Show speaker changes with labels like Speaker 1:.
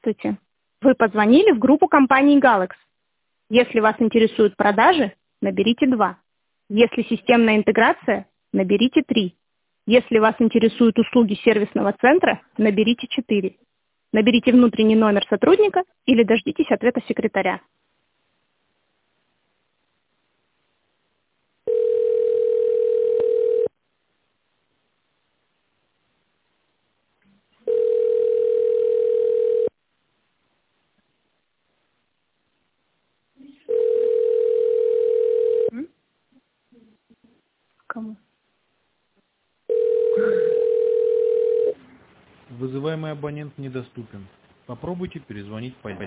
Speaker 1: Здравствуйте. Вы позвонили в группу компании Galax. Если вас интересуют продажи, наберите 2. Если системная интеграция, наберите 3. Если вас интересуют услуги сервисного центра, наберите 4. Наберите внутренний номер сотрудника или дождитесь ответа секретаря. Кому?
Speaker 2: Вызываемый абонент недоступен. Попробуйте перезвонить позже.